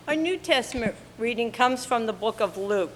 Our New Testament reading comes from the book of Luke.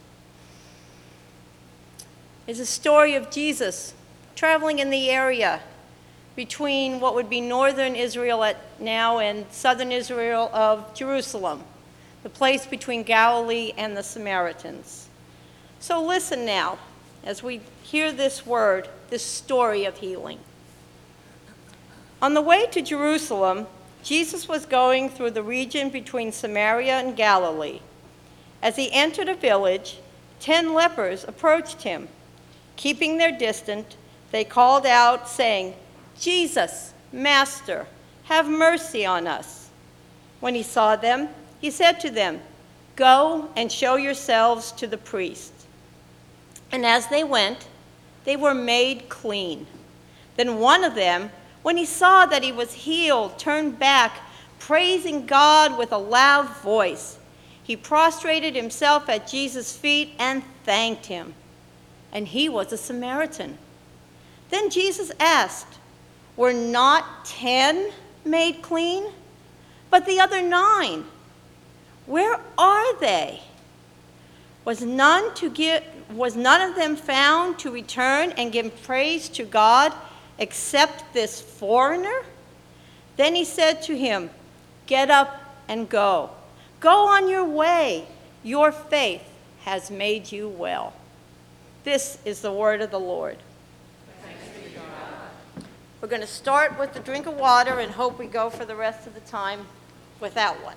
It's a story of Jesus traveling in the area between what would be northern Israel now and southern Israel of Jerusalem, the place between Galilee and the Samaritans. So listen now as we hear this word, this story of healing. On the way to Jerusalem, Jesus was going through the region between Samaria and Galilee. As he entered a village, 10 lepers approached him. Keeping their distance, they called out, saying, "Jesus, Master, have mercy on us." When he saw them, he said to them, "Go and show yourselves to the priest." And as they went, they were made clean. Then one of them, when he saw that he was healed, turned back, praising God with a loud voice. He prostrated himself at Jesus' feet and thanked him. And he was a Samaritan. Then Jesus asked, "Were not 10 made clean? But the other 9, where are they? Was none of them found to return and give praise to God except this foreigner?" Then he said to him, "Get up and go. Go on your way. Your faith has made you well." This is the word of the Lord. Thanks be to God. We're going to start with the drink of water and hope we go for the rest of the time without one.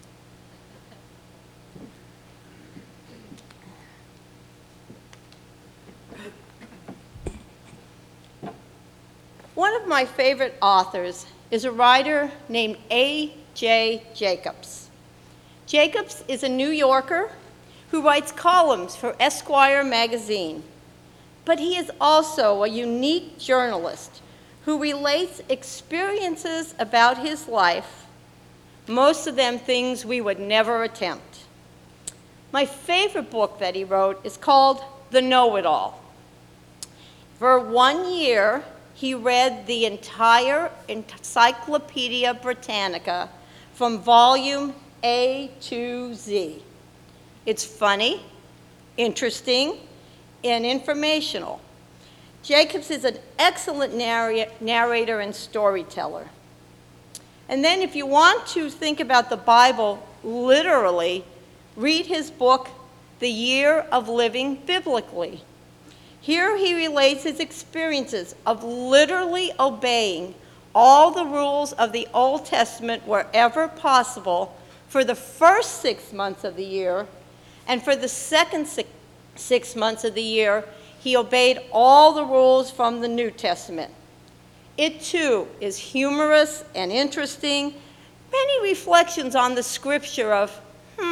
One of my favorite authors is a writer named A.J. Jacobs. Jacobs is a New Yorker who writes columns for Esquire magazine. But he is also a unique journalist who relates experiences about his life, most of them things we would never attempt. My favorite book that he wrote is called The Know-It-All. For 1 year, he read the entire Encyclopedia Britannica from volume A to Z. It's funny, interesting, and informational. Jacobs is an excellent narrator and storyteller. And then if you want to think about the Bible literally, read his book, The Year of Living Biblically. Here he relates his experiences of literally obeying all the rules of the Old Testament wherever possible for the first 6 months of the year, and for the second 6 months of the year, he obeyed all the rules from the New Testament. It too is humorous and interesting, many reflections on the scripture of,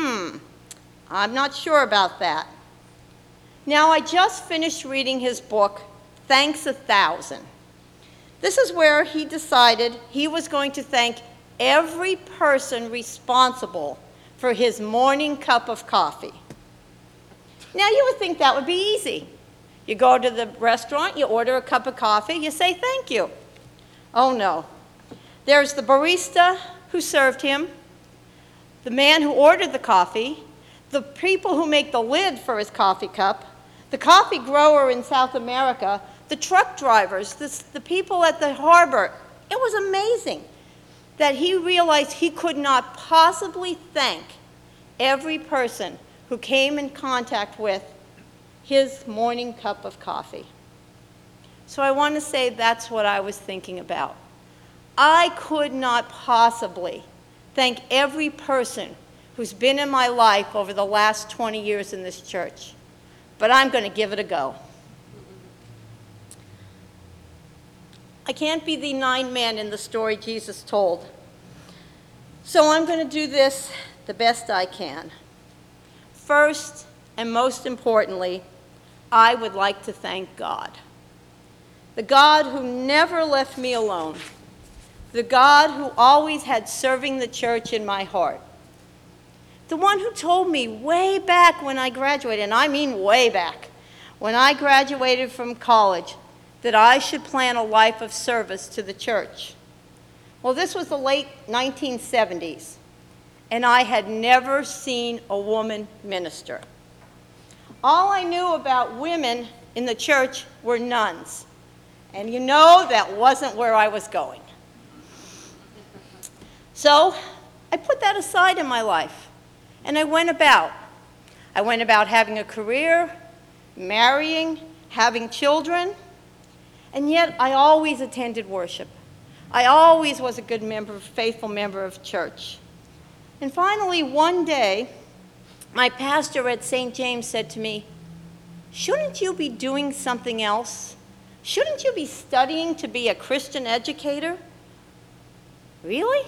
I'm not sure about that. Now, I just finished reading his book, Thanks a Thousand. This is where he decided he was going to thank every person responsible for his morning cup of coffee. Now, you would think that would be easy. You go to the restaurant, you order a cup of coffee, you say thank you. Oh no. There's the barista who served him, the man who ordered the coffee, the people who make the lid for his coffee cup, the coffee grower in South America, the truck drivers, the people at the harbor. It was amazing that he realized he could not possibly thank every person who came in contact with his morning cup of coffee. So I want to say that's what I was thinking about. I could not possibly thank every person who's been in my life over the last 20 years in this church, but I'm going to give it a go. I can't be the 9 men in the story Jesus told, so I'm going to do this the best I can. First, and most importantly, I would like to thank God. The God who never left me alone. The God who always had serving the church in my heart. The one who told me way back when I graduated, and I mean way back, when I graduated from college, that I should plan a life of service to the church. Well, this was the late 1970s. and I had never seen a woman minister. All I knew about women in the church were nuns, and you know that wasn't where I was going. So I put that aside in my life, and I went about. I went about having a career, marrying, having children, and yet I always attended worship. I always was a good member, faithful member of church. And finally, one day, my pastor at St. James said to me, "Shouldn't you be doing something else? Shouldn't you be studying to be a Christian educator?" Really?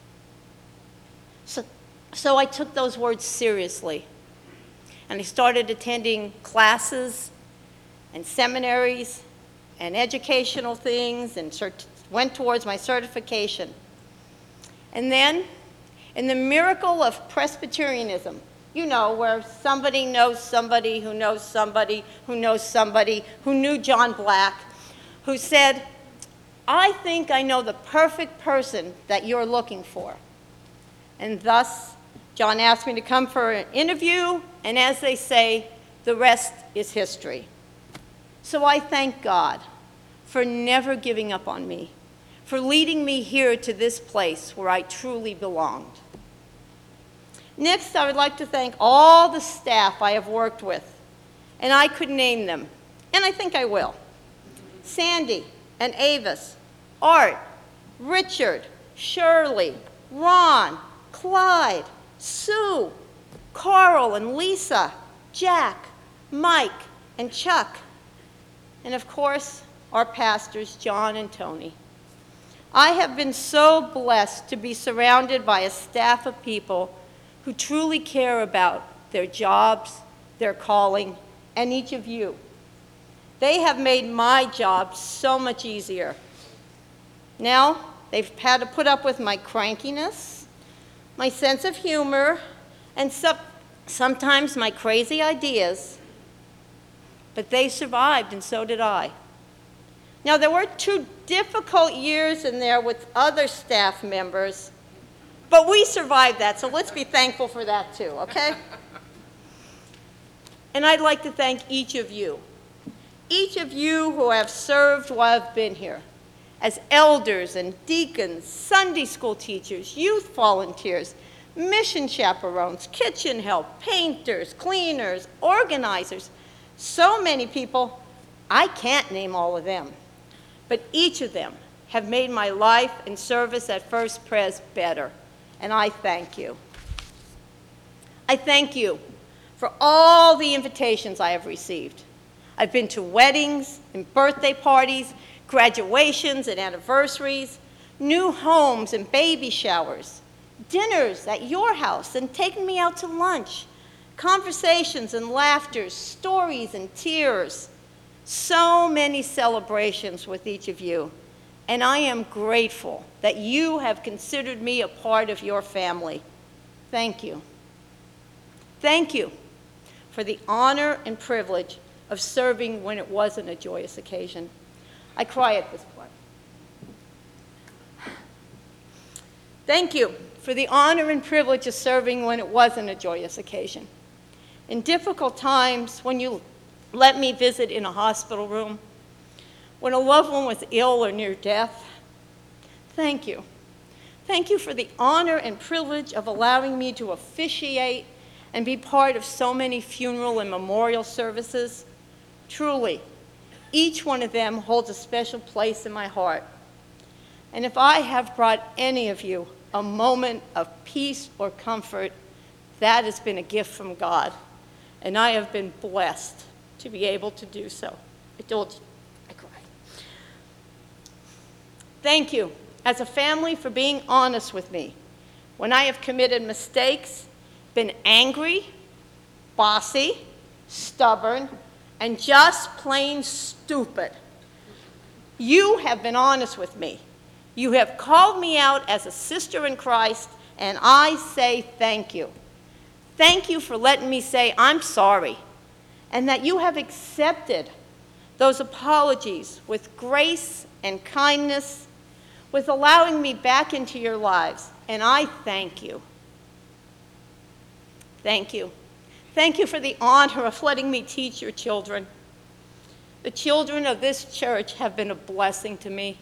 So I took those words seriously, and I started attending classes and seminaries and educational things and went towards my certification. And then, in the miracle of Presbyterianism, you know, where somebody knows somebody who knows somebody who knows somebody who knew John Black, who said, "I think I know the perfect person that you're looking for." And thus, John asked me to come for an interview, and as they say, the rest is history. So I thank God for never giving up on me, for leading me here to this place where I truly belonged. Next, I would like to thank all the staff I have worked with, and I could name them, and I think I will. Sandy and Avis, Art, Richard, Shirley, Ron, Clyde, Sue, Carl and Lisa, Jack, Mike, and Chuck, and of course, our pastors, John and Tony. I have been so blessed to be surrounded by a staff of people who truly care about their jobs, their calling, and each of you. They have made my job so much easier. Now, they've had to put up with my crankiness, my sense of humor, and sometimes my crazy ideas, but they survived, and so did I. Now, there were 2 difficult years in there with other staff members, but we survived that, so let's be thankful for that too, okay? And I'd like to thank each of you who have served while I've been here, as elders and deacons, Sunday school teachers, youth volunteers, mission chaperones, kitchen help, painters, cleaners, organizers. So many people, I can't name all of them, but each of them have made my life and service at First Pres better, and I thank you. I thank you for all the invitations I have received. I've been to weddings and birthday parties, graduations and anniversaries, new homes and baby showers, dinners at your house and taking me out to lunch, conversations and laughter, stories and tears. So many celebrations with each of you, and I am grateful that you have considered me a part of your family. Thank you. Thank you for the honor and privilege of serving when it wasn't a joyous occasion. I cry at this point. Thank you for the honor and privilege of serving when it wasn't a joyous occasion. In difficult times, when you let me visit in a hospital room, when a loved one was ill or near death, thank you. Thank you for the honor and privilege of allowing me to officiate and be part of so many funeral and memorial services. Truly, each one of them holds a special place in my heart. And if I have brought any of you a moment of peace or comfort, that has been a gift from God. And I have been blessed to be able to do so. I told you, I cried. Thank you, as a family, for being honest with me when I have committed mistakes, been angry, bossy, stubborn, and just plain stupid. You have been honest with me. You have called me out as a sister in Christ, and I say thank you. Thank you for letting me say I'm sorry, and that you have accepted those apologies with grace and kindness, with allowing me back into your lives, and I thank you. Thank you. Thank you for the honor of letting me teach your children. The children of this church have been a blessing to me.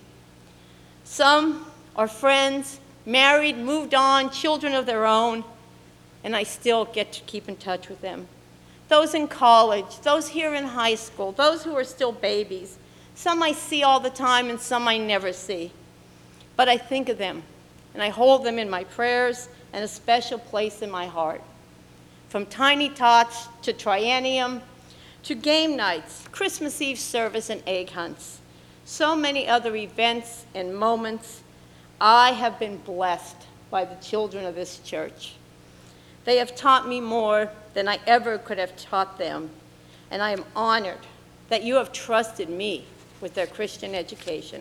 Some are friends, married, moved on, children of their own, and I still get to keep in touch with them. Those in college, those here in high school, those who are still babies. Some I see all the time and some I never see. But I think of them, and I hold them in my prayers and a special place in my heart. From Tiny Tots to Triennium, to game nights, Christmas Eve service, and egg hunts. So many other events and moments, I have been blessed by the children of this church. They have taught me more than I ever could have taught them, and I am honored that you have trusted me with their Christian education.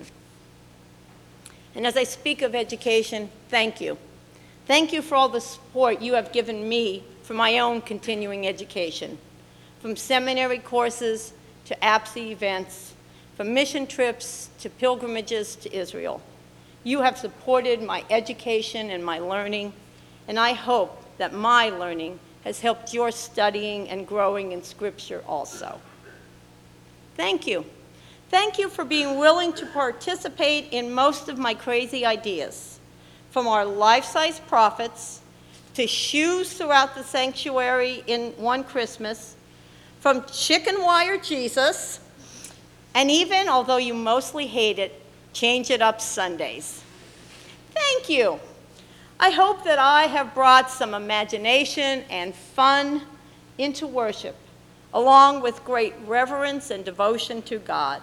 And as I speak of education, thank you. Thank you for all the support you have given me for my own continuing education, from seminary courses to APSE events, from mission trips to pilgrimages to Israel. You have supported my education and my learning, and I hope that my learning has helped your studying and growing in Scripture also. Thank you. Thank you for being willing to participate in most of my crazy ideas, from our life-size prophets to shoes throughout the sanctuary in one Christmas, from chicken wire Jesus, and even, although you mostly hate it, change it up Sundays. Thank you. I hope that I have brought some imagination and fun into worship, along with great reverence and devotion to God.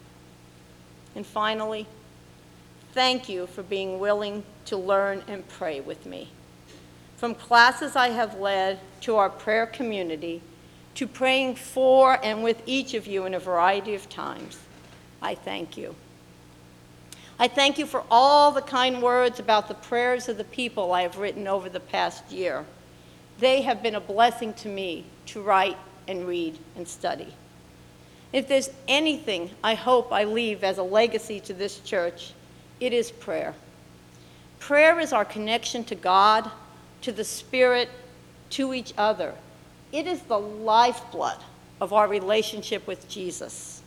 And finally, thank you for being willing to learn and pray with me. From classes I have led to our prayer community, to praying for and with each of you in a variety of times, I thank you. I thank you for all the kind words about the prayers of the people I have written over the past year. They have been a blessing to me to write and read and study. If there's anything I hope I leave as a legacy to this church, it is prayer. Prayer is our connection to God, to the Spirit, to each other. It is the lifeblood of our relationship with Jesus.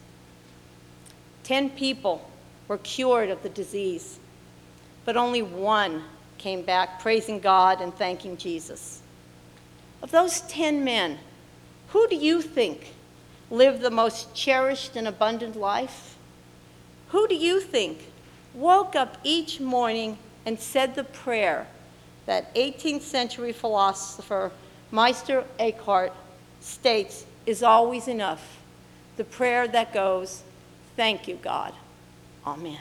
10 people were cured of the disease, but only one came back praising God and thanking Jesus. Of those 10 men, who do you think lived the most cherished and abundant life? Who do you think woke up each morning and said the prayer that 18th century philosopher Meister Eckhart states is always enough? The prayer that goes, "Thank you, God. Amen."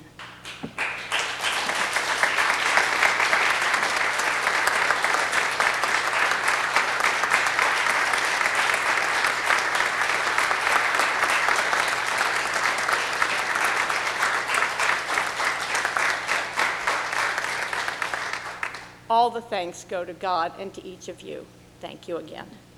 All the thanks go to God and to each of you. Thank you again.